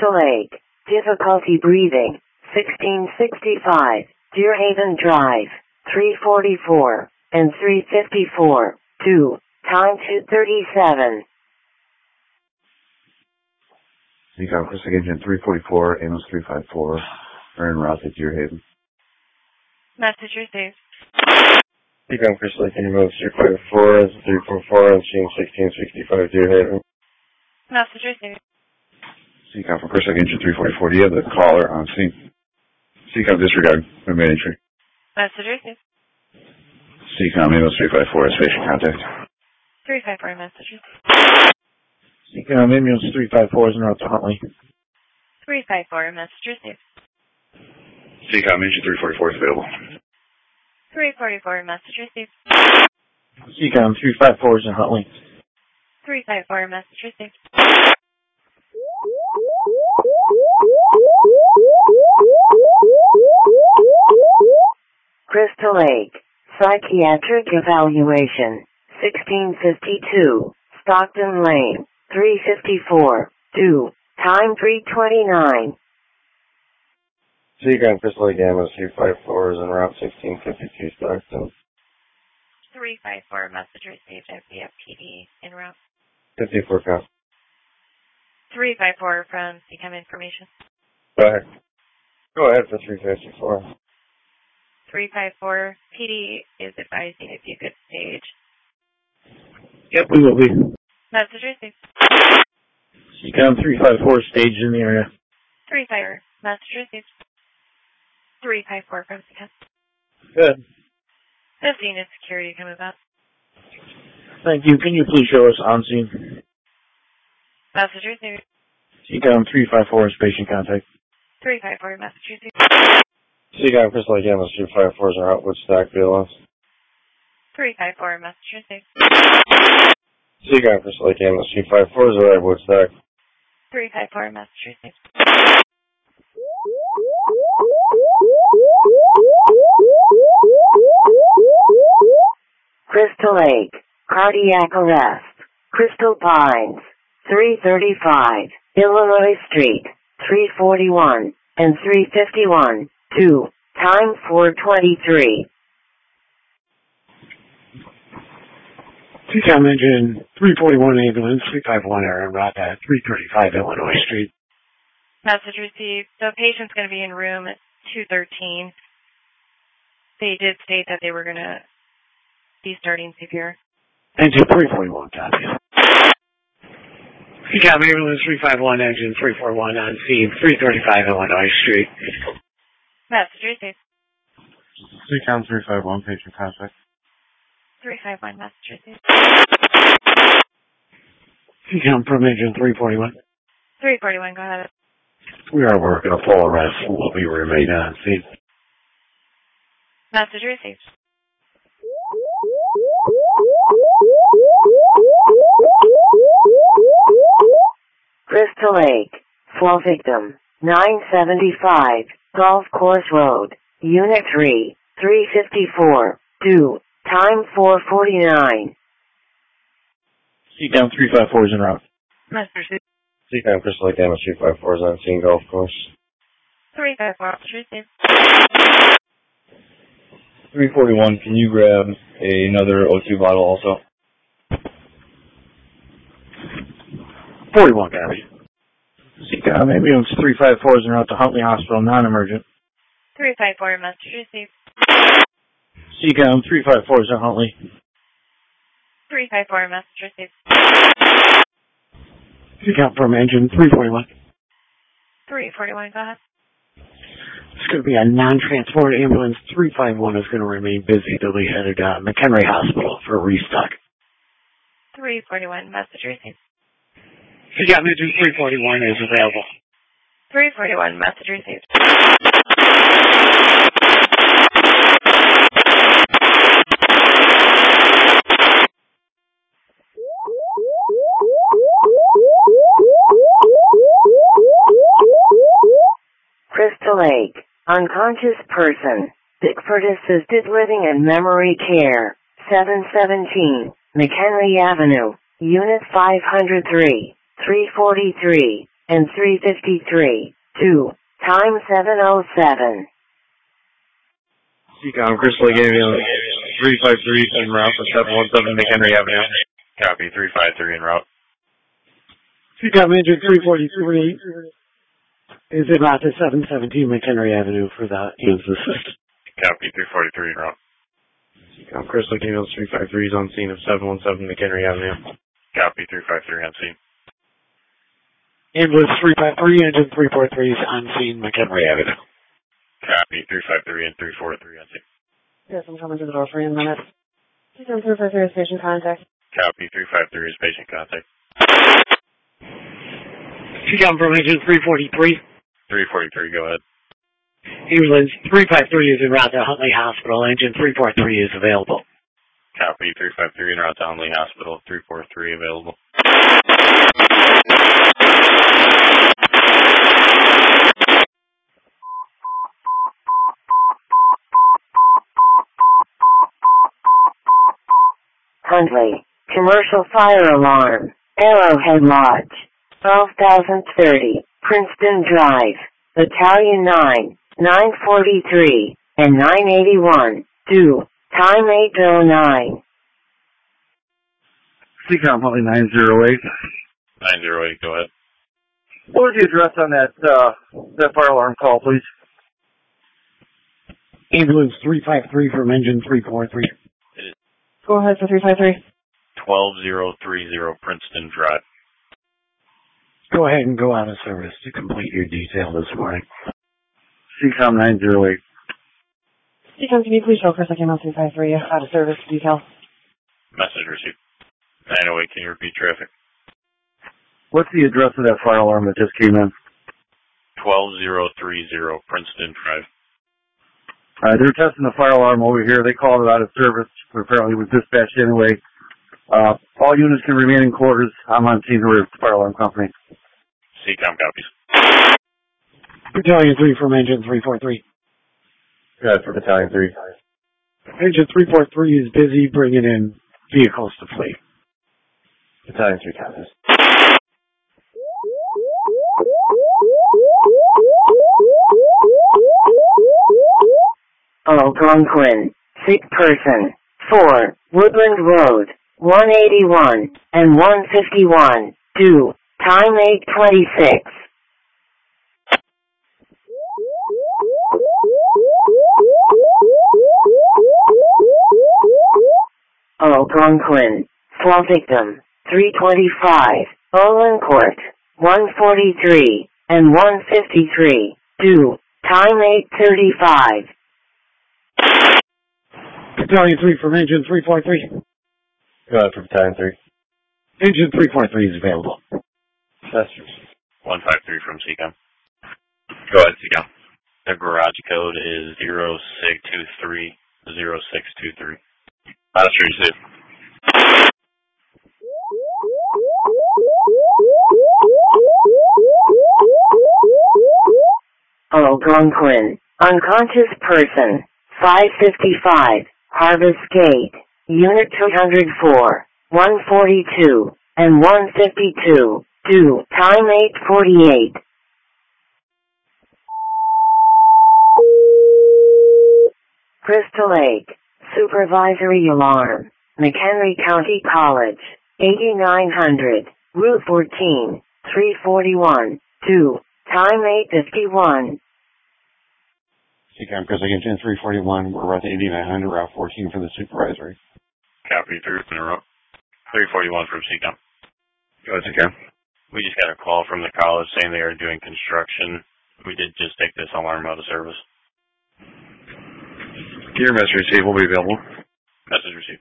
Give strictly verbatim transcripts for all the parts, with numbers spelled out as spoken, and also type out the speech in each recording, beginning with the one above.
Crystal Lake, difficulty breathing, sixteen sixty-five, Deer Haven Drive, three forty-four, and three fifty-four, two, time two thirty-seven. Seacom Crystal Lake Engine three forty-four, Amos three fifty-four, are en route to Deer Haven. Message received. Seacom Crystal Lake Engine three fifty-four, three forty-four, and sixteen sixty-five, Deer Haven. Message received. Seacom from Crystal Lake Engine three forty-four, do you have the caller on scene? Seacom disregard, remain entry. Message received. Seacom Amos three fifty-four, station contact. three fifty-four, message received. Seacom Ambulance three fifty-four is en route to Huntley. three fifty-four, message received. Seacom Engine three forty-four is available. three forty-four, message received. Seacom three fifty-four is in Huntley. three fifty-four, message received. Crystal Lake, psychiatric evaluation, sixteen fifty-two, Stockton Lane, three fifty-four, two, time three twenty-nine. Seacom Crystal Lake Amos three fifty-four is en route sixteen fifty-two, Stockton. three fifty-four, message received, F B F P D, en route. fifty-four count. three fifty-four from Seacom information. Go ahead. Go ahead for three fifty-four. three fifty-four, P D is advising if you could stage. Yep, we will be. Message received. Seacom three fifty-four staged in the area. three fifty-four, message received. three fifty-four from Seacom. Good. fifteen is security coming up. Thank you. Can you please show us on scene? Message received. Seacom three fifty-four is patient contact. three fifty-four, message received. Seacom Crystal Lake Amos three fifty-four is en route Woodstock, B L S. three fifty-four, message received. Seacom Crystal Lake Amos three fifty-four is arrived Woodstock. three fifty-four, message received. Crystal Lake, cardiac arrest, Crystal Pines, three thirty-five, Illinois Street, three forty-one, and three fifty-one, two, time four twenty-three. Seacom Engine three forty-one Ambulance three fifty-one are en route at three thirty-five Illinois Street. Message received. The patient's going to be in room two thirteen. They did state that they were going to be starting C P R. Engine three forty-one, copy. Seacom Ambulance three fifty-one, Engine three forty-one on scene, three thirty-five Illinois Street. Message received. Seacom three fifty-one, patient contact. three fifty-one, message received. Seacom from Engine three forty-one. three forty-one, go ahead. We are working a full arrest and will be remain on scene. Message received. Crystal Lake, flow victim, nine seventy-five, Golf Course Road, Unit three, three fifty-four, two, time four forty-nine. Seacom three fifty-four is en route. Message received. Seacom Crystal Lake Amos three fifty-four is on scene, Golf Course. three fifty-four, message received. three forty-one, can you grab another O two bottle also? forty-one, copy. Seacom Ambulance three fifty-four is en route to Huntley Hospital, non-emergent. three fifty-four, message received. Seacom three fifty-four is in Huntley. three fifty-four, message received. Seacom from Engine three forty-one. three forty-one, go ahead. It's going to be a non-transport ambulance. three fifty-one is going to remain busy till they headed to McHenry Hospital for a restock. three forty-one, message received. Seacom Engine three forty-one is available. three forty-one, message received. Crystal Lake, unconscious person, Bickford Assisted Living and Memory Care, seven seventeen, McHenry Avenue, Unit five oh three, three forty-three, and three fifty-three. two. Time seven oh seven. Seacom, Crystal Lake Ambulance three five three en route for seven one seven McHenry Avenue. Copy, three five three en route. Seacom engine three forty-three is en route to seven seventeen McHenry Avenue for the E M S assist. Copy, three forty-three en route. Seacom, Crystal Lake Ambulance three five three is on scene of seven one seven McHenry Avenue. Copy, three five three on scene. Ambulance three five three, engine three forty-three is on scene, McHenry Avenue. Copy, three five three and three forty-three on scene. Yes, I'm coming to the door for you in a minute. Seacom three five three is patient contact. Copy, three five three is patient contact. Seacom from engine three forty-three. three forty-three, go ahead. Ambulance three five three is en route to Huntley Hospital. Engine three forty-three is available. Copy, three five three en route to Huntley Hospital, three forty-three available. Huntley. Commercial fire alarm. Arrowhead Lodge. twelve thousand thirty. Princeton Drive. Battalion nine. nine forty-three. And nine eighty-one. two. Time eight oh nine. Seacom Huntley nine zero eight. nine zero eight, go ahead. What was the address on that, uh, that fire alarm call, please? Ambulance three five three from engine three forty-three. Go ahead for three five three. twelve thousand thirty Princeton Drive. Go ahead and go out of service to complete your detail this morning. Seacom nine zero eight. Seacom, can you please show Chris Lake three five three out of service detail? Message received. nine oh eight, can you repeat traffic? What's the address of that fire alarm that just came in? twelve thousand thirty Princeton Drive. All right, they're testing the fire alarm over here. They called it out of service. Apparently it was dispatched anyway. Uh, all units can remain in quarters. I'm on scene with the fire alarm company. Seacom copies. Battalion three from engine three forty-three. Good for Battalion three. Engine three forty-three is busy bringing in vehicles to fleet. Battalion three copies. Algonquin. Sick person. four. Woodland Road. one eighty-one and one fifty-one. two. Time eight twenty-six. Algonquin. Fall victim. three twenty-five. Olin Court. one forty-three and one fifty-three. two. Time eight thirty-five. Battalion three from engine three forty-three. Go ahead for Battalion three. Engine three forty-three is available. Message. one five three from Seacom. Go ahead, Seacom. The garage code is zero six two three zero six two three. Message received. Algonquin. Unconscious person. five fifty-five. Harvest Gate. Unit two hundred four. one forty-two. And one fifty-two. two. Time eight forty-eight. Crystal Lake. Supervisory alarm. McHenry County College. eighty-nine hundred. Route fourteen. three forty-one. two. Time eight fifty-one. Seacom, Chris Lake Engine three forty-one. We're right at eighty-nine hundred, Route fourteen for the supervisory. Copy, three in a row. three forty-one from Seacom. Go ahead, Seacom. We just got a call from the college saying they are doing construction. We did just take this alarm out of service. Gear message received will be available. Message received.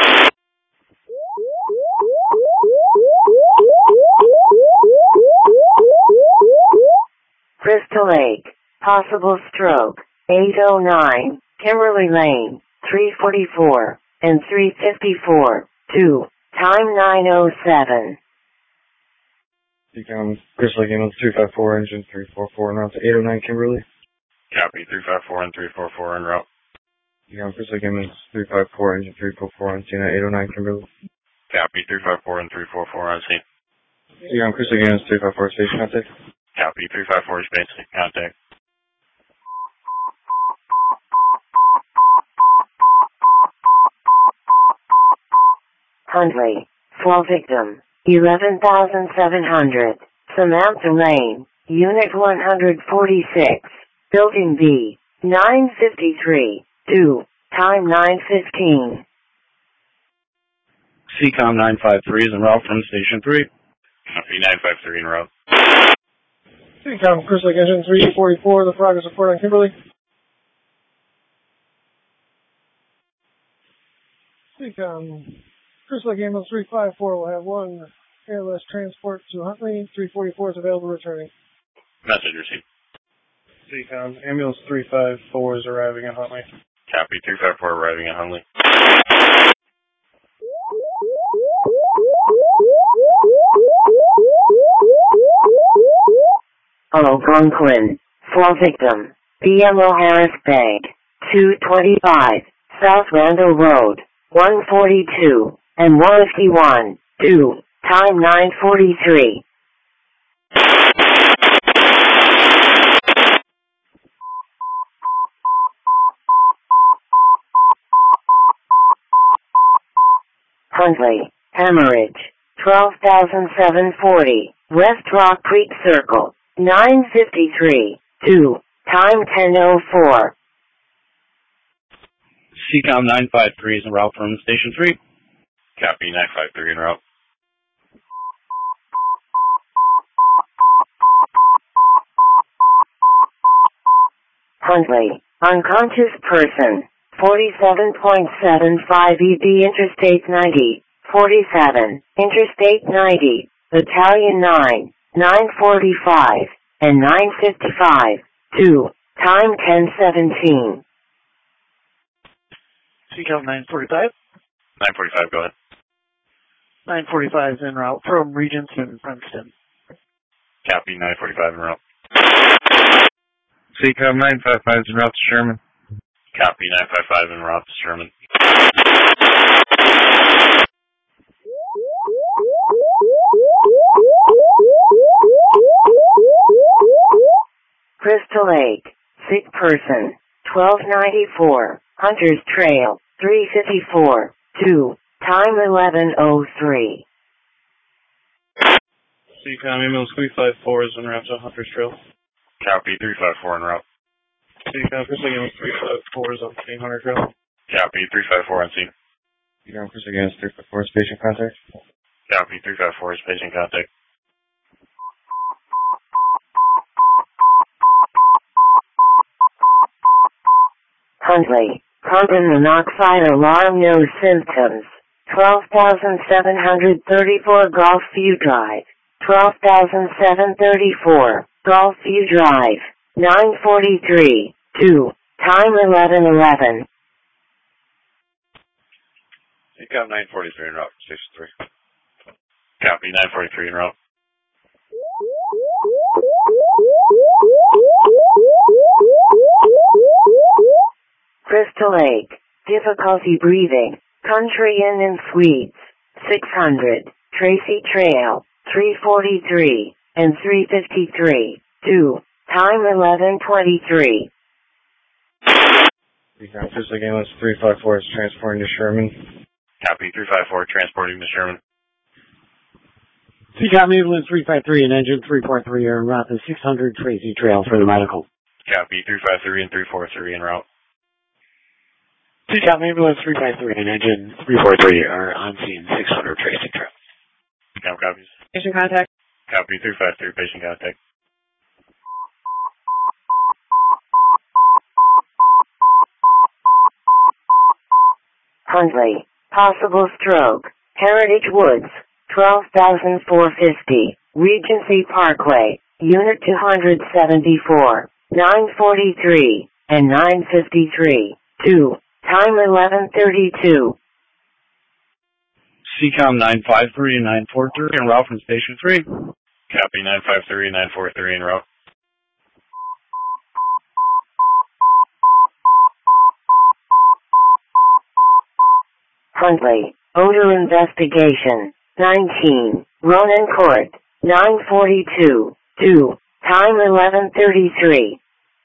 Crystal Lake. Possible stroke. eight oh nine. Kimberly Lane. three forty-four. And three fifty-four. two. Time nine oh seven. Seacom, Chris Lake Ambulance three five four, engine three forty-four, en route to eight oh nine Kimberly. Copy, three five four and three forty-four en route. Seacom, Chris Lake Ambulance three five four, engine three forty-four, on scene at eight oh nine Kimberly. Copy, three five four and three forty-four on scene. Seacom, Crystal Games, three five four, station contact. Copy, three five four, station contact. Huntley, fall victim, eleven thousand seven hundred, Samantha Lane, Unit one forty-six, Building B, nine fifty-three, two, time nine fifteen. Seacom nine five three is en route from Station three. Copy, nine five three en route. Seacom, Crystal Engine three forty-four, the progress report on Kimberly. Seacom, Crystal Ambulance three five four will have one airless transport to Huntley. three forty-four is available returning. Message received. Seacom, Ambulance three five four is arriving in Huntley. Copy, three five four arriving in Huntley. Algonquin, fall victim, B M O Harris Bank, two twenty-five, South Randall Road, one forty-two, and one fifty-one, two, time nine forty-three. Huntley, Hemorrhage, twelve thousand seven hundred forty, West Rock Creek Circle, nine fifty-three, two, time ten oh four. Seacom nine five three is en route from Station three. Copy, nine five three en route. Huntley, unconscious person, forty-seven point seven five E B Interstate ninety, forty-seven, Interstate ninety, Battalion nine, nine forty-five, and nine fifty-five, two, time ten seventeen. Seacom nine forty-five. nine forty-five, go ahead. nine forty-five is en route from Regents in Princeton. Copy, nine forty-five en route. Seacom nine five five is en route to Sherman. Copy, nine five five en route to Sherman. Crystal Lake, sick person, twelve ninety-four, Hunter's Trail, three fifty-four, two, time eleven oh three. Seacom, Ambulance three five four is en route to Hunter's Trail. Copy, three five four en route. Seacom, Crystal Ambulance three five four is on scene, Hunter's Trail. Copy, three five four on scene. Seacom, Crystal Games, three five four, station contact. Copy, three five four is patient contact. Huntley, carbon monoxide alarm, no symptoms, twelve thousand seven hundred thirty-four Golf View Drive, twelve thousand seven hundred thirty-four, Golf View Drive, nine forty-three, two, time eleven eleven. Seacom nine forty-three en route, station three. Copy, nine forty-three en route. Crystal Lake, difficulty breathing, Country Inn and Suites, six hundred, Tracy Trail, three forty-three, and three fifty-three, two, time eleven twenty-three. Seacom, Crystal Games, three five four is transporting to Sherman. Copy, three five four transporting to Sherman. Seacom Ambulance three five three and Engine three four three are en route to six hundred Tracy Trail for the medical. Copy, three five three and three four three en route. Seacom Ambulance three five three and Engine three four three are on scene six hundred Tracy Trail. Count copies. Patient contact. Copy, three five three, patient contact. Huntley, possible stroke, Heritage Woods, twelve thousand four hundred fifty, Regency Parkway, Unit two seventy-four, nine forty-three, and nine fifty-three, two, time eleven thirty-two. Seacom nine five three and nine four three en route from Station three. Copy, nine five three and nine four three en route. Huntley, odor investigation, nineteen, Ronan Court, nine forty-two, two, time eleven thirty-three.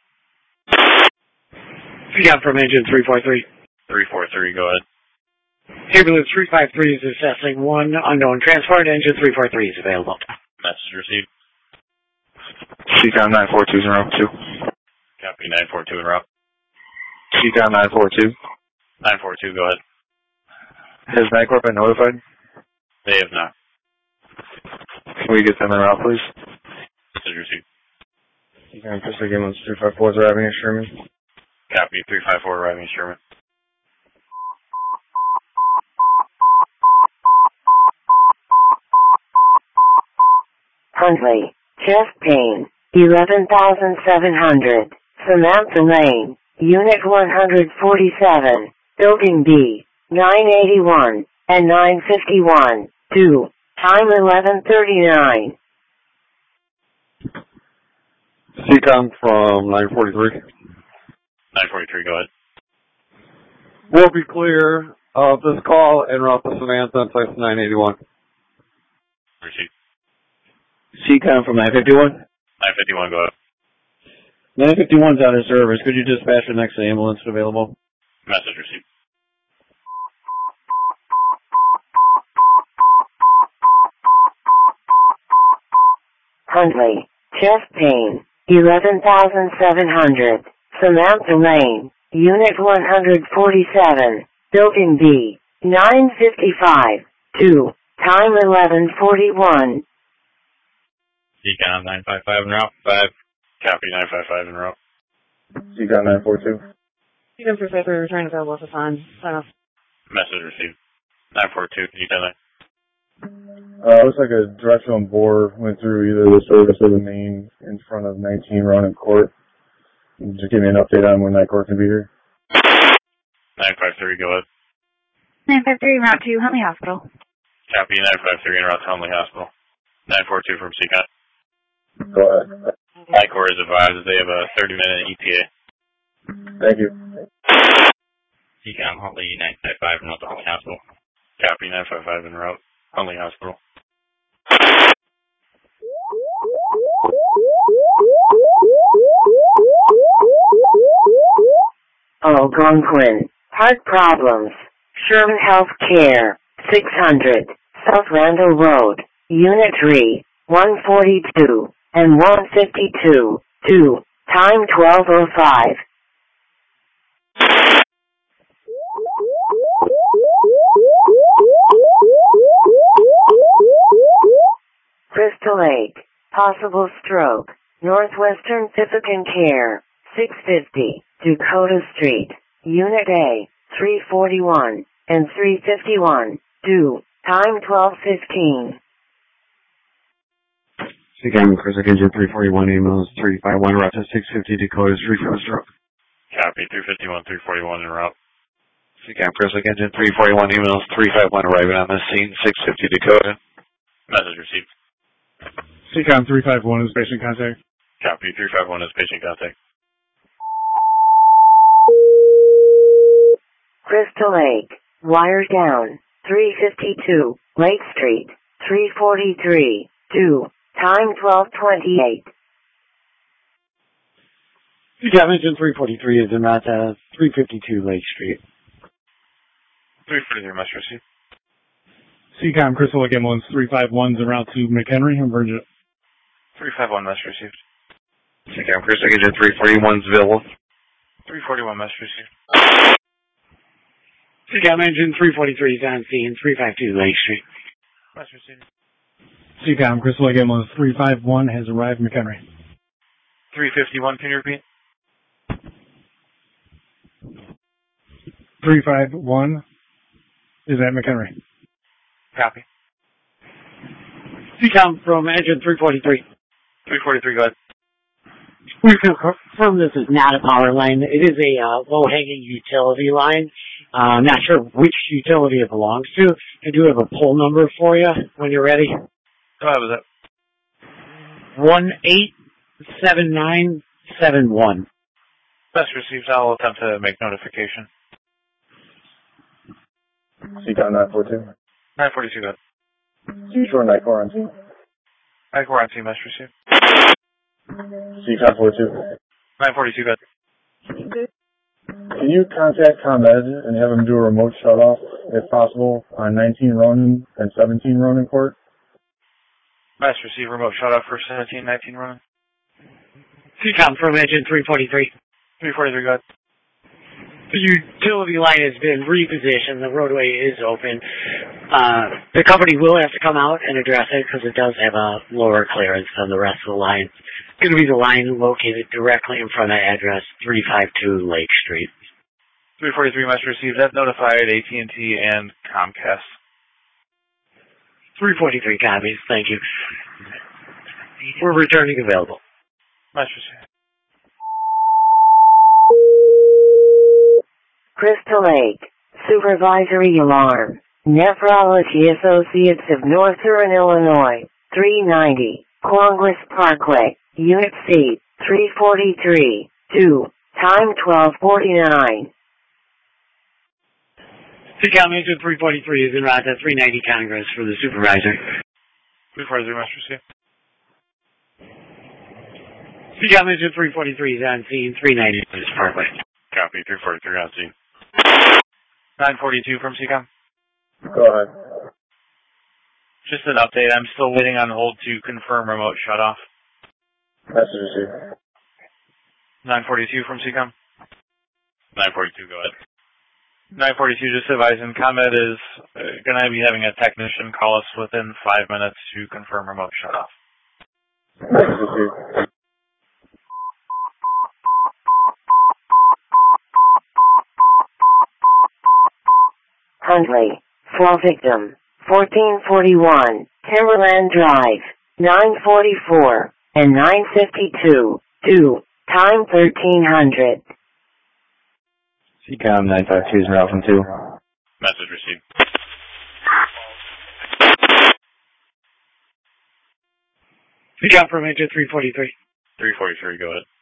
Yeah, from engine three four three. three four three, go ahead. Ambulance three five three is assessing one unknown transport. Engine three four three is available. Message received. C COM nine four two is en route two. Copy nine four two en route. C COM nine four two. nine four two, go ahead. Has NICOR been notified? They have not. Can we get them en route, please? Message received. C COM Crystal Ambulance three five four is arriving at Sherman. Copy three five four arriving at Sherman. Huntley, chest pain, eleven thousand seven hundred, Samantha Lane, Unit one forty-seven, Building B, nine eighty-one, and nine fifty-one, two, time eleven thirty-nine. C COM from nine forty-three. nine forty-three, go ahead. We'll be clear of this call en route to Samantha and place nine eighty-one. Received. C COM from nine fifty-one. nine fifty-one, go ahead. nine fifty-one's out of service. Could you dispatch the next ambulance available? Message received. Huntley, chest pain, eleven thousand seven hundred, Samantha Lane, Unit one forty-seven, Building B, nine fifty-five, two, time eleven forty-one. C COM nine five five en route. five. Copy nine five five en route. C COM nine four two. C COM three five three, return available for sign. Sign off. Message received. nine four two, can you tell that? Uh, looks like a directional bore went through either the service or the main in front of nineteen Ronan Court. Just give me an update on when NICOR can be here. nine five three, go ahead. nine five three, route to Huntley Hospital. Copy nine five three en route to Huntley Hospital. nine four two from C COM. Go ahead. NICOR is advised that they have a thirty minute E T A. Thank you. C COM Huntley nine five five en route to Huntley Hospital. Copy nine five five en route Huntley Hospital. Algonquin, heart problems, Sherman Health Care, six hundred, South Randall Road, Unit three, one forty-two, and one fifty-two, two, time twelve oh five. Crystal Lake, possible stroke, Northwestern Pacific Care, six fifty, Dakota Street, Unit A, three forty-one, and three fifty-one, two, time twelve fifteen. C COM Crystal Engine three forty-one, ambulance three five one, route to six fifty, Dakota Street for a stroke. Copy three fifty-one, three forty-one en route. C COM Crystal Engine three forty-one, ambulance three five one arriving on the scene, six fifty Dakota. Message received. C COM three five one is patient contact. Copy three five one is patient contact. Crystal Lake, wire down, three fifty-two, Lake Street, three forty-three, two, time twelve twenty-eight. C COM Engine three forty-three is en route to three fifty-two Lake Street. three forty-three, message received. C COM Crystal Lake Ambulance three five one is en route to McHenry and Bridget. three five one, message received. C COM Crystal Engine three forty-one is available. three forty-one, message received. C COM Engine three forty-three is on scene, three fifty-two Lake Street. Message received. C COM Crystal Lake Ambulance three five one has arrived at McHenry. three fifty-one, can you repeat? three five one is at McHenry. Copy. C COM from Engine three forty-three. three forty-three, go ahead. We can confirm this is not a power line. It is a uh, low-hanging utility line. Uh, I'm not sure which utility it belongs to. I do have a poll number for you when you're ready. Go ahead with it. one eight seven nine seven one. Message received. I'll attempt to make notification. C COM nine four two. nine forty-two, go ahead. Short NICOR on scene. Mike, we're on C M S receive. C COM forty-two. nine forty-two, good. Can you contact ComEd and have them do a remote shut-off, if possible, on nineteen Ronan and seventeen Ronan Court? Mass receive remote shut off for seventeen, nineteen Ronan. C COM from engine three forty-three. three forty-three, good. The utility line has been repositioned. The roadway is open. Uh, the company will have to come out and address it because it does have a lower clearance than the rest of the line. It's going to be the line located directly in front of address three fifty-two Lake Street. three forty-three must receive that notified A T and T and Comcast. three forty-three copies. Thank you. We're returning available. Must receive. Crystal Lake, Supervisory Alarm, Nephrology Associates of Northern Illinois, three ninety, Congress Parkway, Unit C, three forty-three, two, time twelve forty-nine. C COM engine three forty-three is en route to three ninety Congress for the supervisor. three forty-three must receive. C COM engine three forty-three is on scene, three ninety Congress Parkway. Copy, three forty-three on scene. nine forty-two from C COM. Go ahead. Just an update. I'm still waiting on hold to confirm remote shut off. Message received. nine forty-two from C COM. nine forty-two, go ahead. nine forty-two, just advising, ComEd is uh, going to be having a technician call us within five minutes to confirm remote shut off. Message received. Huntley, flow victim, fourteen forty-one, Timberland Drive, nine forty-four, and nine fifty-two, two, time thirteen hundred. C COM nine five two is route from two. Message received. C COM from engine three forty-three. three forty-three, go ahead.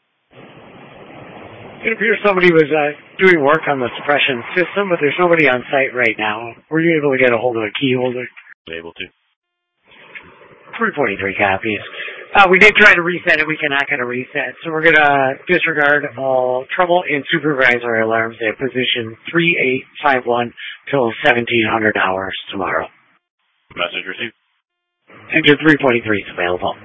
It appears somebody was uh, doing work on the suppression system, but there's nobody on site right now. Were you able to get a hold of a key holder? Able to. three forty-three copies. Uh, we did try to reset it. We cannot get a reset. So we're going to disregard all trouble and supervisory alarms at position three eight five one till seventeen hundred hours tomorrow. Message received. Engine three forty-three is available.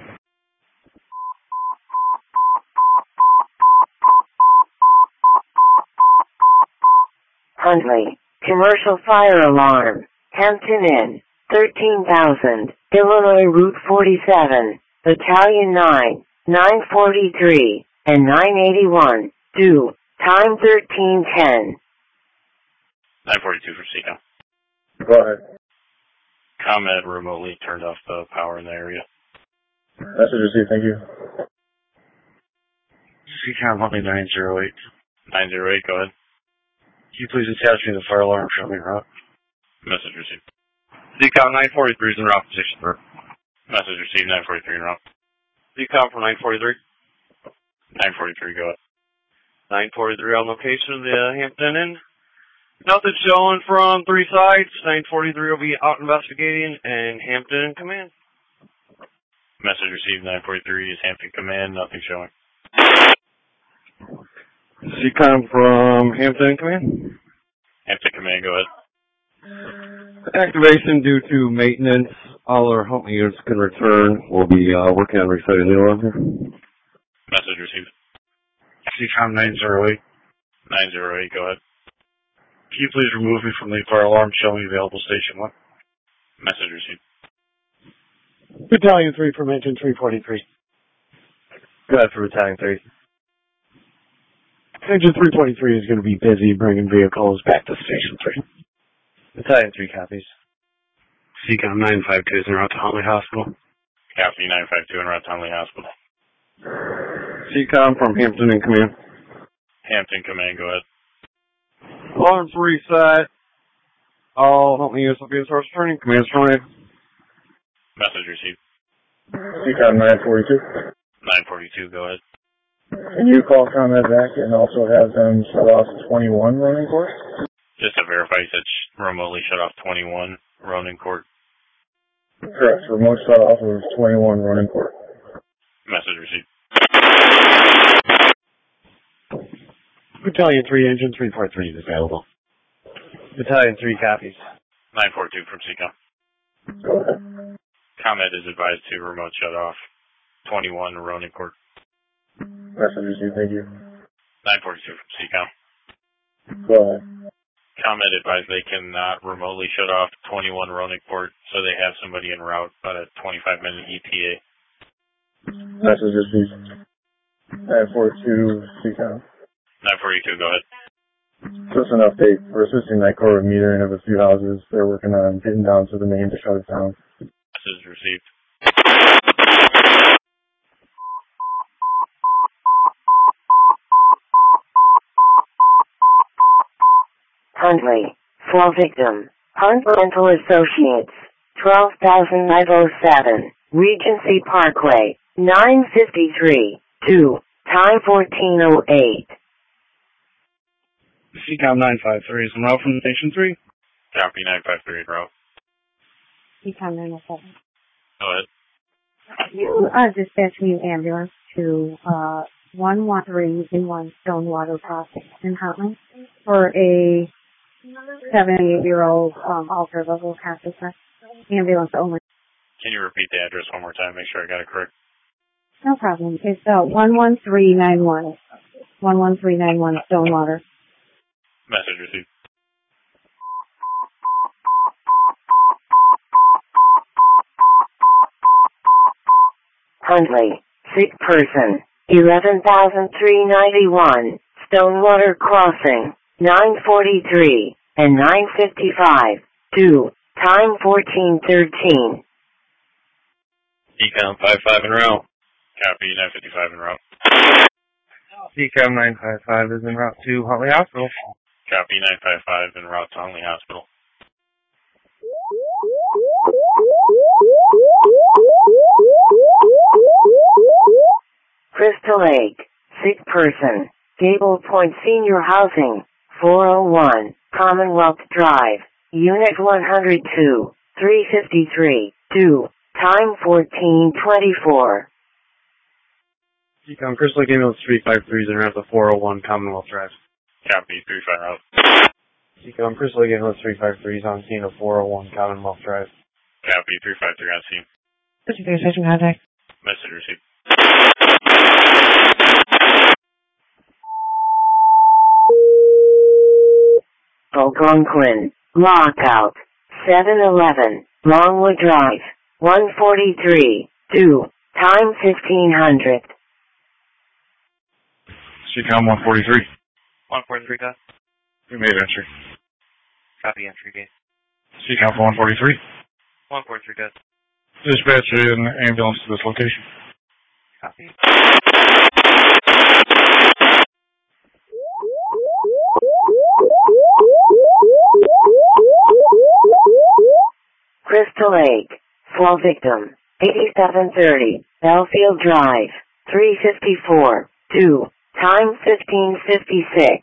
Huntley, commercial fire alarm, Hampton Inn, thirteen thousand, Illinois Route forty-seven, Battalion nine, nine forty-three, and nine eighty-one, two, time thirteen ten. nine forty-two for C COM. Go ahead. ComEd remotely turned off the power in the area. Message received, thank you. C COM Huntley nine zero eight. nine zero eight, go ahead. Can you please attach me to the fire alarm show me route? Message received. C COM nine forty-three is in route position. Message received, nine forty-three en route. C COM from nine forty-three. nine forty-three, go ahead. nine forty-three on location of the uh, Hampton Inn. Nothing showing from three sides. nine forty-three will be out investigating, and Hampton Command. Message received, nine forty-three is Hampton Command, nothing showing. C COM from Hampton Command. Hampton Command, go ahead. Activation due to maintenance. All our Huntley units can return. We'll be uh, working on resetting the alarm here. Message received. C COM nine zero eight. nine zero eight, go ahead. Can you please remove me from the fire alarm showing available station one? Message received. Battalion three from engine three forty-three. Go ahead for Battalion three. Engine three forty-three is going to be busy bringing vehicles back to Station three. Battalion three copies. C COM nine five two is en route to Huntley Hospital. Copy, nine five two en route to Huntley Hospital. C COM from Hampton in command. Hampton Command, go ahead. Alarms reset. All Huntley units will be in source returning. Command terminated. Message received. C COM nine forty-two. nine forty-two, go ahead. Can you call ComEd back and also have them shut off twenty-one Ronan Court? Just to verify, you said sh- remotely shut off twenty-one Ronan Court. Correct. Remote shut off of twenty-one Ronin Court. Message received. Battalion three, Engine three four three is available. Battalion three copies. nine four two from Seacom. Go ahead. ComEd is advised to remote shut off twenty-one Ronin Court. Message received. Thank you. nine four two from Seacom. Go ahead. ComEd advised they cannot remotely shut off twenty-one Ronin Court, so they have somebody en route about a twenty-five minute E T A. Message received. nine four two Seacom. nine forty-two, go ahead. Just an update. We're assisting that core with metering of a few houses. They're working on getting down to the main to shut it down. Message received. Huntley. Fall victim. Hunt Rental Associates. twelve thousand nine oh seven. Regency Parkway. nine fifty-three. two. Time fourteen oh eight. Seacom nine five three is en route from Station three. Copy nine five three en route. Seacom nine oh seven. Go ahead. You are dispatching an ambulance to uh, one one three in one Stonewater Crossing in Huntley for a seventy-eight-year-old um, altered level officer. Ambulance only. Can you repeat the address one more time? Make sure I got it correct. No problem. It's uh, one one three nine one. one one three nine one Stonewater. Message received. Huntley. Sick person. eleven thousand three ninety-one. Stonewater Crossing. nine forty-three and nine fifty-five. two. Time fourteen thirteen. Ecom five five en route. Copy nine fifty-five en route. Seacom nine five five is en route to Huntley Hospital. Copy nine five five en route to Huntley Hospital. Crystal Lake. Sick person. Gable Point Senior Housing. four oh one. Commonwealth Drive. Unit one hundred two. three fifty-three. two. Time fourteen twenty-four. Seacom Crystal Lake Ambulance three five three is en route to four oh one Commonwealth Drive. Copy three five route. Seacom Crystal Lake Ambulance three five three is on scene of four oh one Commonwealth Drive. Copy three five three on scene. fifty-three station contact. Message received. Algonquin. Lockout. seven eleven. Longwood Drive. one forty-three. two. Time fifteen hundred. Seacom one forty-three. one forty-three, guys. We made entry. Copy entry gate. Seacom one forty-three. one forty-three, guys. Dispatch an ambulance to this location. Copy. Crystal Lake. Fall victim. eighty-seven thirty. Belfield Drive. three fifty-four. two. Time fifteen fifty-six.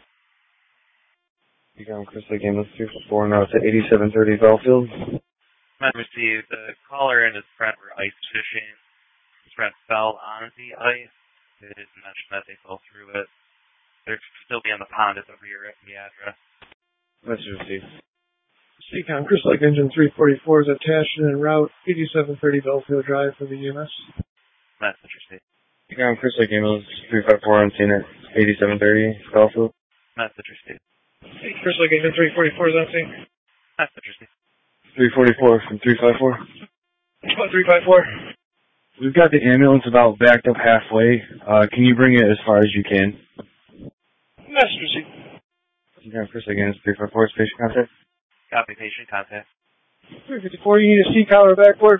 Seacom Crystal Lake Ambulance three four four en route to eighty-seven thirty Belfield. I received the caller and his friend were ice fishing. His friend fell on the ice. They didn't mention that they fell through it. They're still be on the pond at the rear of the address. Message received. Seacom Crystal Lake Engine three forty-four is attached and en route eighty-seven thirty Belfield Drive for the U M S. Message received. Seacom Crystal Lake Ambulance three five four on scene at eighty-seven thirty Belfield. Message received. Crystal Lake Engine three forty-four is on scene. Message received. three forty-four from three five four. three five four. We've got the ambulance about backed up halfway. Uh, can you bring it as far as you can? Message received. Seacom Crystal Lake Ambulance three five four, patient contact. Copy patient contact. three fifty-four, you need a C collar backward.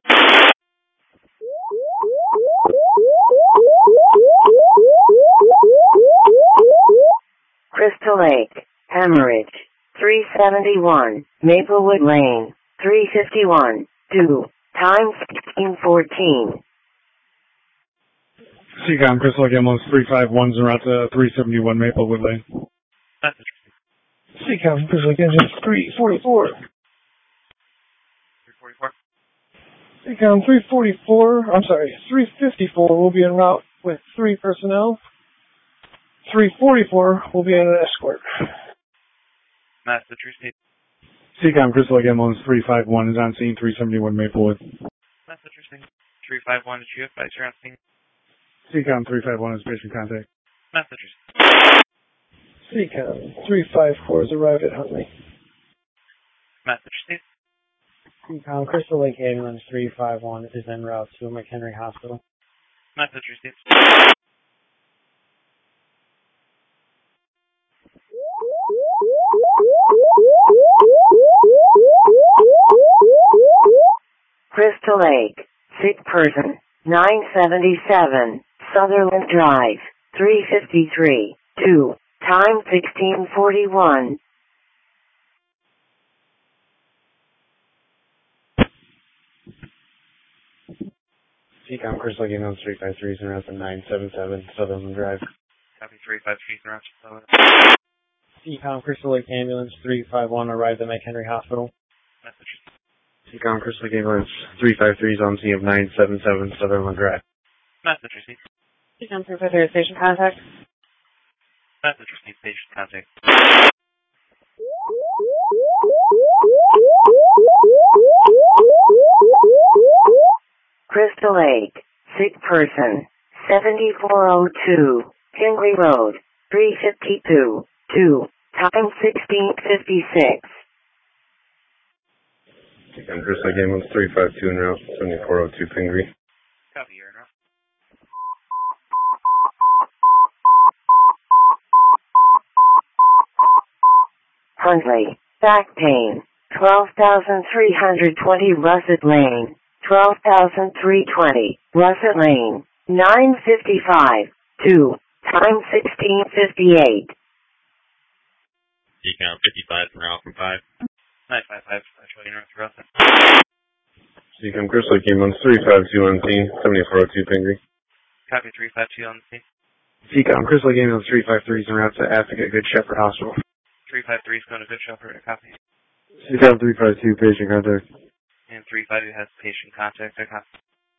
Crystal Lake. Hemorrhage. three seventy-one. Maplewood Lane. three fifty-one. two. Time fifteen fourteen. Seacom Crystal Lake Ambulance three five one is en route to three seventy-one Maplewood Lane. Message received. Seacom Crystal Lake Engine three forty-four. three forty-four. Seacom three forty-four, I'm sorry, three fifty-four will be en route with three personnel. three forty-four will be on an escort. Massachusetts. Seacom Crystal Lake Ambulance three five one is on scene, three seventy-one Maplewood. Massachusetts. three five one, did you advise you're on scene? Seacom three five one is patient contact. Massachusetts. Seacom three five four has arrived at Huntley. Massachusetts. Seacom Crystal Lake Ambulance three five one is en route to McHenry Hospital. Massachusetts. Crystal Lake, sick person, nine seventy-seven, Sutherland Drive, three fifty-three, two, time sixteen forty-one. Seacom Crystal Lake Ambulance three five three is en route to nine seventy-seven, Sutherland Drive. Copy three five three, around Sutherland. Seacom Crystal Lake Ambulance three five one arrived at McHenry Hospital. Massachusetts. Seacom Crystal Lake Ambulance three five three is on scene of nine seventy-seven, Sutherland Drive. Massachusetts. Seacom three five three, station contact. Massachusetts, patient contact. Crystal Lake, sick person, seventy-four oh two, Tingley Road, three fifty-two, two, time sixteen fifty-six. Seacom Crystal Lake Ambulance three five two en route, seventy-four oh two Pingree. Copy, you're in route. Huntley, back pain, twelve thousand three hundred twenty Russet Lane, twelve thousand three hundred twenty Russet Lane, nine fifty-five, two, time sixteen fifty-eight. Seacom fifty-five from route from five. nine five five, actually, North Russet. Seacom Crystal Lake Ambulance three five two on scene, seventy-four oh two Pingree. Copy three five two on the scene. Seacom Crystal Lake Ambulance three five three is en route to Advocate Good Shepherd Hospital. three five three is going to Good Shepherd. Copy. Seacom three five two, patient contact. And three five two has patient contact. I copy.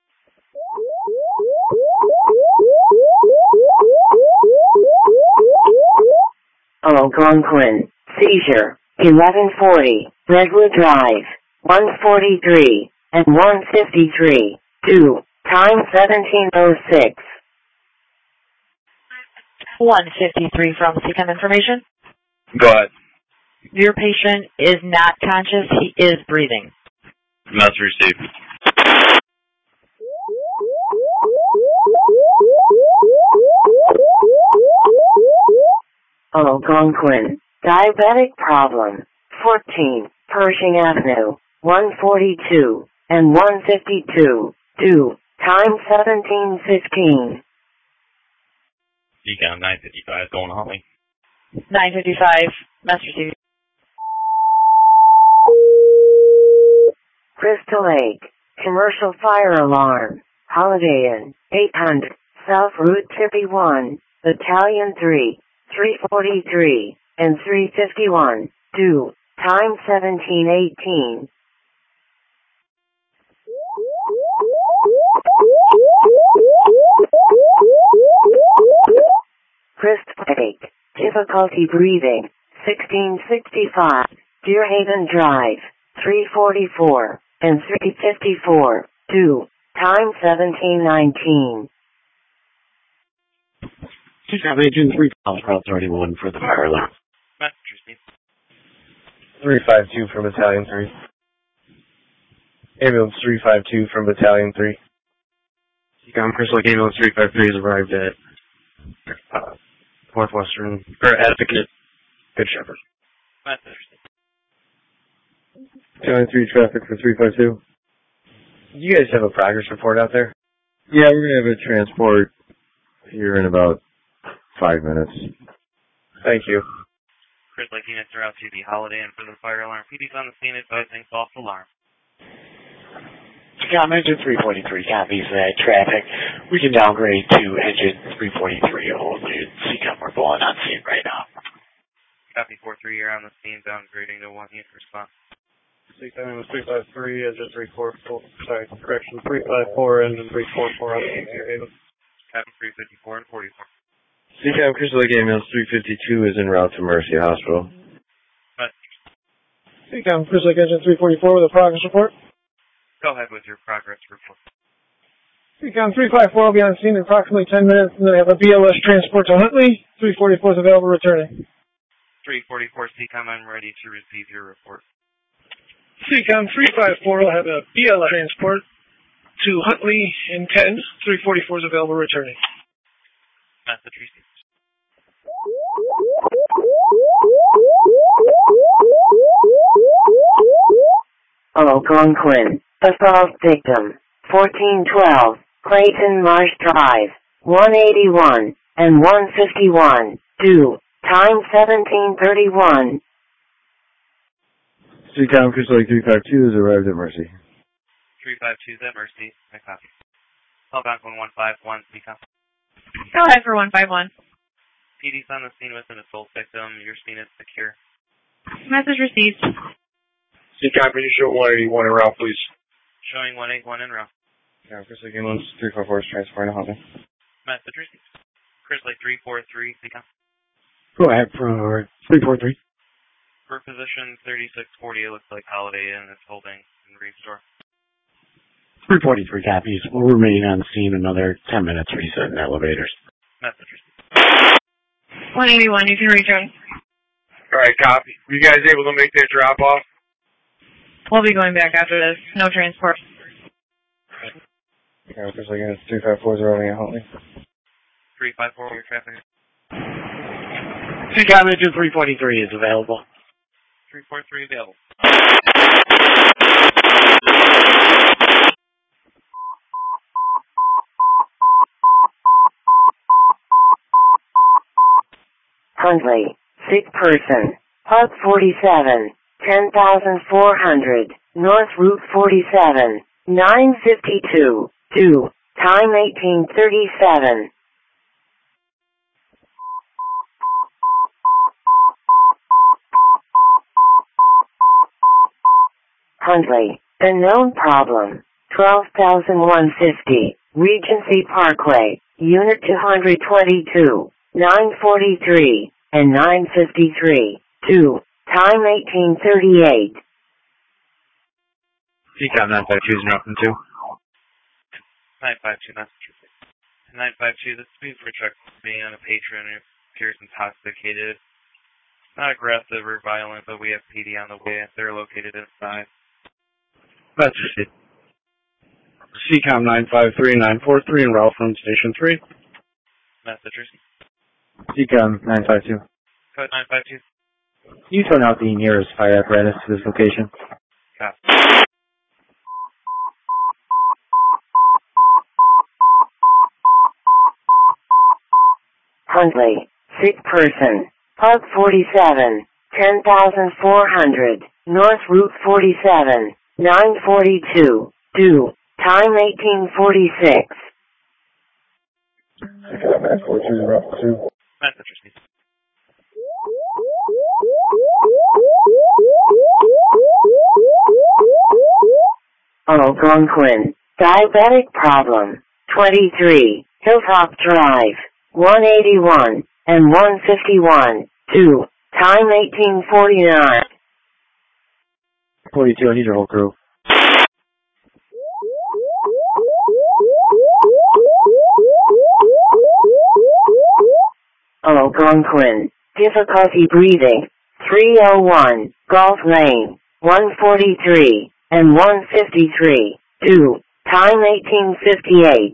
Algonquin, seizure, eleven forty, Redwood Drive, one forty-three, and one fifty-three, two, time seventeen oh six. one fifty-three from Seacom information. Go ahead. Your patient is not conscious. He is breathing. Message received. Algonquin, diabetic problem, fourteen, Pershing Avenue, one forty-two, and one fifty-two, two, time seventeen fifteen. Seacom nine fifty-five going to Huntley. nine fifty-five, message received. Crystal Lake, commercial fire alarm, Holiday Inn, eight hundred, South Route fifty-one, Battalion three, three forty-three, and three fifty-one, two, time seventeen eighteen. Crystal Lake, difficulty breathing, sixteen sixty-five, Deerhaven Drive, three forty-four, and three fifty-four, two, time seventeen nineteen. Seacom Agent three five Route thirty-one for the fire alarm. Massachusetts. three five two from Battalion three. Ambulance three five two from Battalion three. Seacom Crystal Lake Ambulance three five three has arrived at uh, Northwestern, or Advocate Good Shepherd. Massachusetts. Battalion three traffic for three five two. Do you guys have a progress report out there? Yeah, we're going to have a transport here in about five minutes. Thank you. Crystal Lake units are out to the Holiday Inn for the fire alarm. P D's on the scene advising false alarm. Seacom Engine three forty-three copies that traffic. We can downgrade to Engine three forty-three only. Seacom, we're going on scene right now. Copy four three, you're on the scene, downgrading to one unit response. C C A M was three five three, as is three four four, sorry, correction, three five four and then three four four up to your Haven. Captain three fifty-four and forty-four. C C A M Crystal Lake Ambulance three fifty-two is en route to Mercy Hospital. C C A M Crystal Lake Engine three forty-four with a progress report. Go ahead with your progress report. C C A M three five four will be on scene in approximately ten minutes, and then I have a B L S transport to Huntley. three forty-four is available returning. three forty-four C C A M, I'm ready to receive your report. C C A M three five four will have a B L S transport to Huntley in ten. three forty-four is available returning. Message received. Algonquin, assault victim, fourteen twelve, Clayton Marsh Drive, one eighty-one, and one fifty-one, due, time seventeen thirty-one. C C A M Crystal Lake three five two has arrived at Mercy. three five two is at Mercy. I copy. Algonquin one five one, C C A M. Go ahead for one five one. P D's on the scene with an assault victim. Your scene is secure. Message received. C C A M, can you show one eighty-one en route, please? Showing one eighty-one en route. Yeah, Crystal Lake Ambulance three four four is transporting to Huntley. Message received. Crystal Lake three four three, C C A M. Go ahead for three four three. For position thirty-six forty, it looks like Holiday Inn is holding in Restore. three forty-three copies. We'll remain on scene another ten minutes, reset in elevators. Message received. one eighty-one, you can return. Alright, copy. Were you guys able to make that drop off? We'll be going back after this. No transport. Yeah, Crystal Lake Ambulance three five four is arriving at Huntley. three five four, your traffic. C C A M Engine three forty-three is available. three four three available. Huntley, sick person, Hub forty-seven, ten thousand four hundred, North Route forty-seven, nine fifty-two, due, time eighteen thirty-seven. Huntley, a known problem, twelve thousand one hundred fifty, Regency Parkway, Unit two twenty-two, nine forty-three, and nine fifty-three, due, time eighteen thirty-eight. C C A M nine five two is en route from two. nine five two, message received. nine five two, this is for check being on a patron who appears intoxicated. Not aggressive or violent, but we have P D on the way. They're located inside. That's it. C C A M nine five three nine four three en route from Station three. Message received. C C A M nine five two. Code nine five two. Can you turn out the nearest fire apparatus to this location? Copy. Huntley, sick person, Hub forty-seven, ten thousand four hundred, North Route forty-seven, nine forty-two, due, time eighteen forty-six. C C A M nine four three is en route from two. Message received. Algonquin, diabetic problem, twenty-three, Hilltop Drive, one eighty-one, and one fifty-one, due, time eighteen forty-nine. forty-two, I need your whole crew. Algonquin, difficulty breathing, three oh one, Gulf Lane, one forty-three, and one fifty-three, due, time eighteen fifty-eight.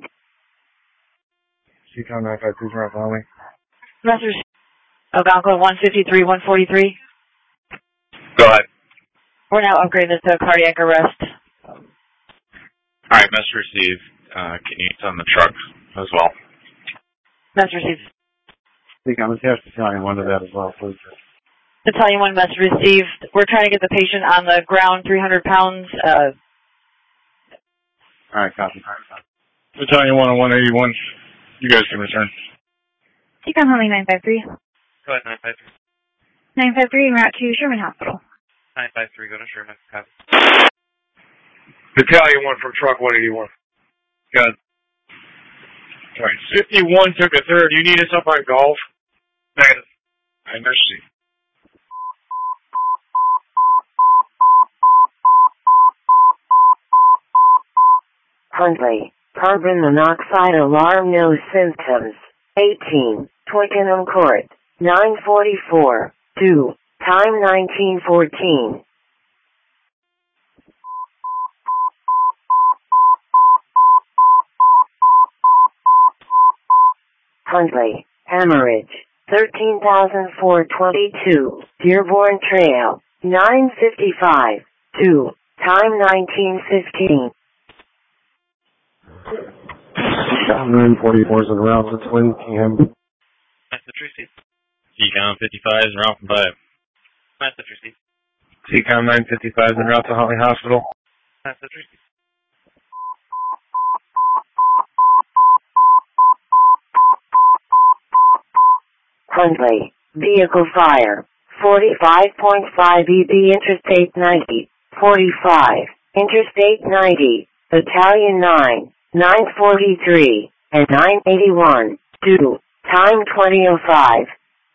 C C A M nine five two is en route to Huntley. Message. Algonquin one fifty-three, one forty-three. Go ahead. We're now upgraded to cardiac arrest. Alright, message received. Uh, can you on the truck as well? Message received. I think I'm attached to Battalion one to that as well, please. Battalion one message received. We're trying to get the patient on the ground, three hundred pounds. Uh, Alright, copy. Battalion one and one eighty-one, you guys can return. C C A M Huntley nine five three. Go ahead, nine five three. nine five three en route to Sherman Hospital. nine five three, go to Sherman. Copy. Battalion one from truck one eighty-one. Got it. Alright, fifty-one took a third. You need us up on golf? Negative. I mercy. Huntley, carbon monoxide alarm, no symptoms. eighteen, Twickenham Court, nine forty-four, two, time nineteen fourteen. Huntley, hemorrhage, thirteen thousand four hundred twenty-two, Dearborn Trail, nine fifty-five, two, time nineteen fifteen. nine forty-four is en route to Twin Cam. Message received. C COM fifty-five is en route from five. Message received. C COM nine fifty-five is en route to Holly Hospital. Message received. Huntley, vehicle fire, forty-five point five E B Interstate ninety, forty-five, Interstate ninety, Battalion nine, nine forty-three, and nine eighty-one, two, time twenty oh five.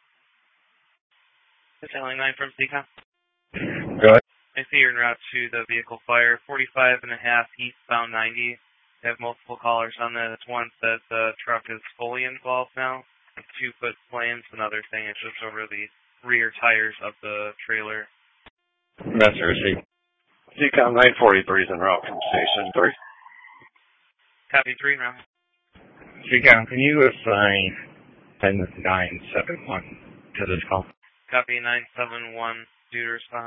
Battalion nine from C COM. Go ahead. I see you're en route to the vehicle fire, forty-five and a half, eastbound ninety. I have multiple callers on this. One says the truck is fully involved now. Two foot flames. Another thing is just over the rear tires of the trailer. Message received. C COM nine forty-three is en route from Station three. Copy three now. C COM, can you assign ten nine seven one to this call? Copy nine seven one, due to response.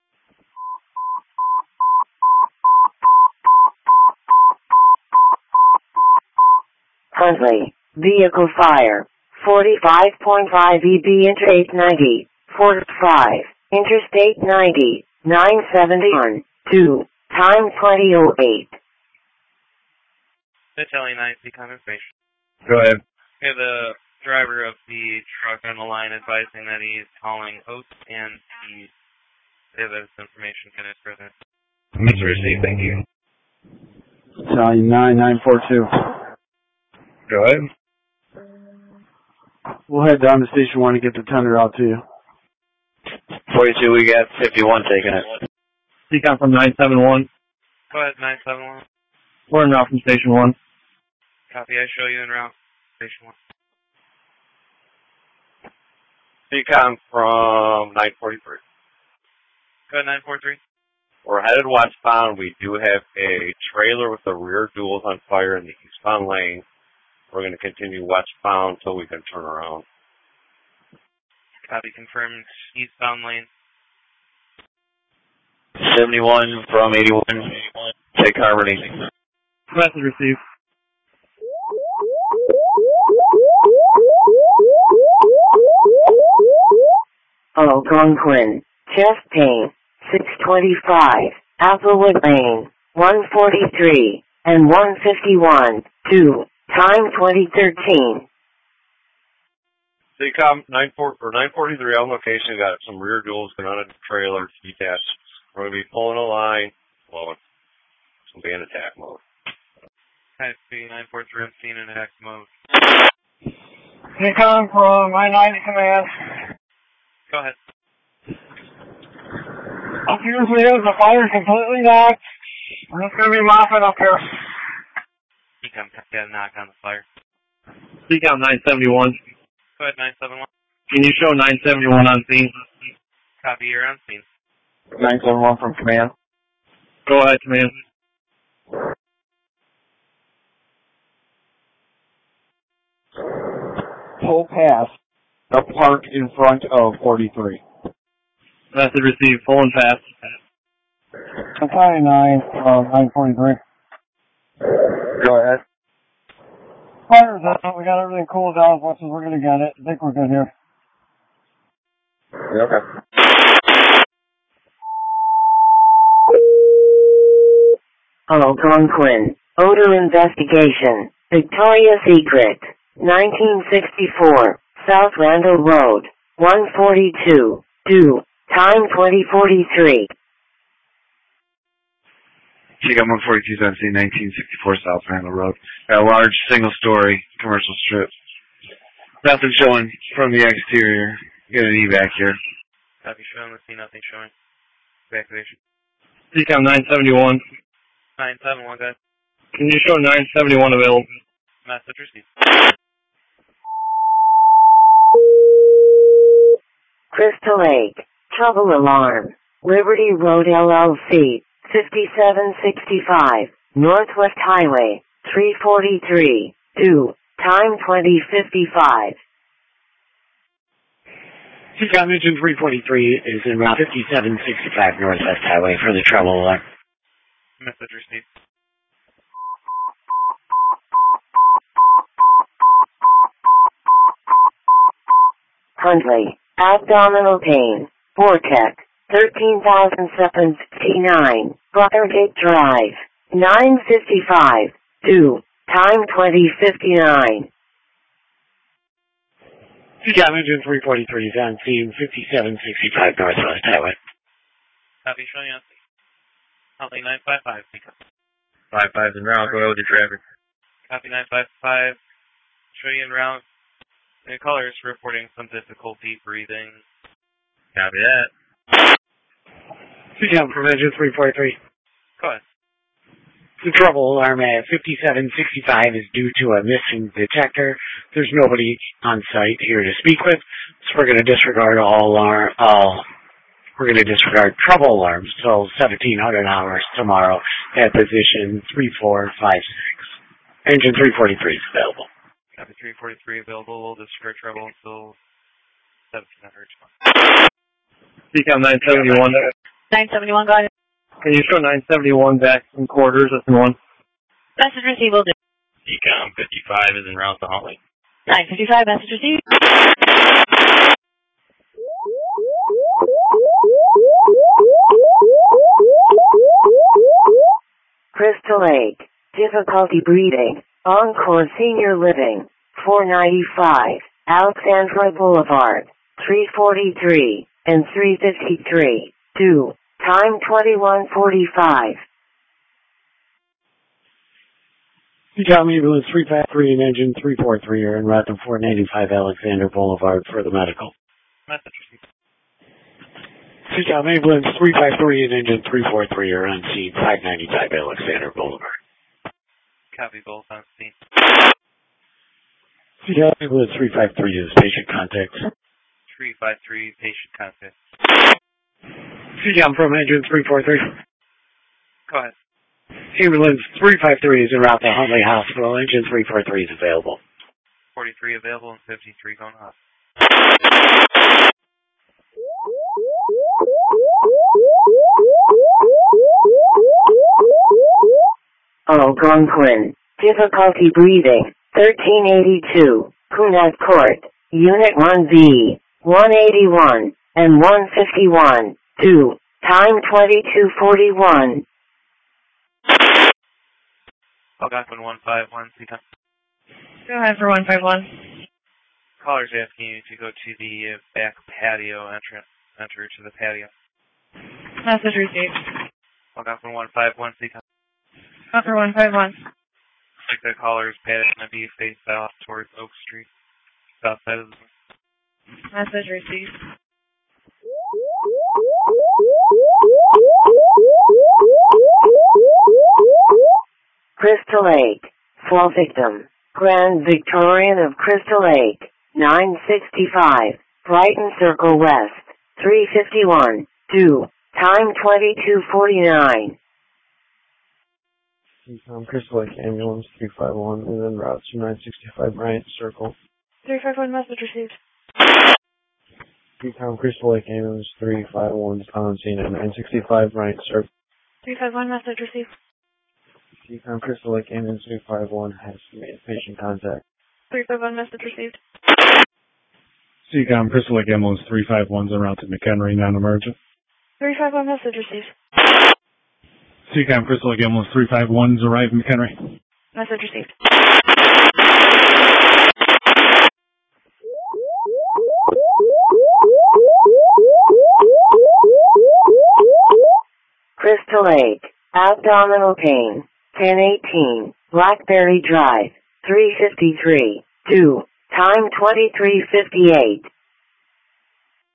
Huntley, vehicle fire, forty-five point five E B Interstate ninety, forty-five, Interstate ninety, nine seventy-one, two, time twenty oh eight. Battalion nine, C COM information. Go ahead. We have the driver of the truck on the line advising that he's calling Oates and he if this information can it further. Message received, thank you. Battalion nine, nine forty-two. Go ahead. We'll head down to Station one to get the tender out to you. forty-two, we got fifty-one taking it. C COM from nine seven one. Go ahead, nine seven one. We're en route from Station one. Copy, I show you en route. Station one. C COM from nine forty-three. Go ahead, nine four three. We're headed westbound. We do have a trailer with the rear duals on fire in the eastbound lane. We're going to continue westbound until we can turn around. Copy, confirmed. Eastbound lane. seventy-one from eighty-one. Take Harmony. Message received. Algonquin, chest pain, six twenty-five, Applewood Lane, one forty-three, and one fifty-one, two, time twenty thirteen. C COM nine four or nine forty-three on location. Got some rear duals going on in the trailer. Detached. We're going to be pulling a line. Well, it's going to be in attack mode. Type C nine four three, I'm seeing in attack mode. C COM from I ninety command. Go ahead. Up here is the fire's completely knocked. We're just going to be mopping up here. C COM got a knock on the fire. C COM nine seventy-one. Go ahead, nine seven one. Can you show nine seventy-one on scene? Copy, you're on scene. nine seven one from command. Go ahead, command. Pull past the park in front of forty-three. Message received, full and fast. Battalion nine, uh, nine forty-three. Go ahead. Fire's out. We got everything cooled down as much as we're going to get it. I think we're good here. Okay. Algonquin, odor investigation, Victoria's Secret, nineteen sixty-four, South Randall Road, one forty-two, two, Time twenty forty-three. T C O M one forty-two is on scene, nineteen sixty-four South Randall Road. Got a large single-story commercial strip. Nothing showing from the exterior. Get an evac here. Copy, showing the scene, nothing showing. Evacuation. T C O M nine seventy-one. nine seven one, guys. Can you show nine seventy-one available? Message received. Crystal Lake. Trouble alarm. Liberty Road L L C. fifty-seven sixty-five. Northwest Highway. three forty-three. two. Time twenty fifty-five. T C O M engine three forty-three is en route fifty-seven sixty-five Northwest Highway for the trouble alarm. Message received. Huntley. Abdominal pain. Vortex. thirteen thousand seven hundred fifty-nine. Buttergate Drive. nine fifty-five. two. Time twenty fifty-nine. T C O M engine three forty-three is on scene fifty-seven sixty-five Northwest Highway. Copy, showing you on scene. Huntley nine five five, pick up. five five in route, go over the traffic. Copy nine five five. Show you en route. The caller is reporting some difficulty breathing. Copy that. T C O M from engine three forty-three. Go ahead. The trouble alarm at fifty-seven sixty-five is due to a missing detector. There's nobody on site here to speak with, so we're going to disregard all alarm, all, we're going to disregard trouble alarms till seventeen hundred hours tomorrow at position three four five six. Engine three forty-three is available. Copy three forty-three available. We'll disregard trouble until seventeen hundred tomorrow. T C O M nine seventy-one. nine seventy-one, got it. Can you show nine seventy-one back in quarters? That's the one. Message received, will do. T C O M fifty-five is en route to Huntley. nine fifty-five, message received. Crystal Lake. Difficulty breathing. Encore Senior Living. four ninety-five. Alexandra Boulevard. three forty-three and three fifty-three. two. Time twenty-one forty-five. T C O M ambulance three five three and engine three forty-three are en route to four ninety-five Alexander Boulevard for the medical. Message received. T C O M ambulance three five three and engine three forty-three are on scene five ninety-five Alexander Boulevard. Copy both on scene. T C O M ambulance three five three is patient contact. three five three, patient contact. T C O M from engine three forty-three. Go ahead. Ambulance three five three is en route to Huntley Hospital. Engine three forty-three is available. forty-three available and fifty-three going up. Algonquin. Difficulty breathing. thirteen eighty-two. Kunat Court. Unit one B. one eighty-one and one fifty-one. two. Time twenty-two forty-one. Algonquin one five one, C time. Go ahead for one five one. Caller's asking you to go to the back patio entrance. Enter to the patio. Message received. Algonquin one five one, C time. Go for one five one. Like the caller's patio is going to be face south towards Oak Street. South side of the... Message received. Crystal Lake. Fall victim. Grand Victorian of Crystal Lake. nine sixty-five. Brighton Circle West. three fifty-one. two. Time twenty-two forty-nine. T C O M Crystal Lake Ambulance three five one and then route to nine sixty-five Bryant Circle. three five one, message received. T C O M Crystal Lake Ambulance three five one is on scene at nine sixty-five Bryant Circle. three five one, message received. T C O M Crystal Lake Ambulance three five one has made patient contact. three five one, message received. T C O M Crystal Lake Ambulance three five one is en route to McHenry, non-emergent. three five one, message received. T C O M Crystal Lake Ambulance three five one is arrived in McHenry. Message received. Crystal eight, abdominal pain, ten eighteen, Blackberry Drive, three fifty-three, two, time twenty-three fifty-eight.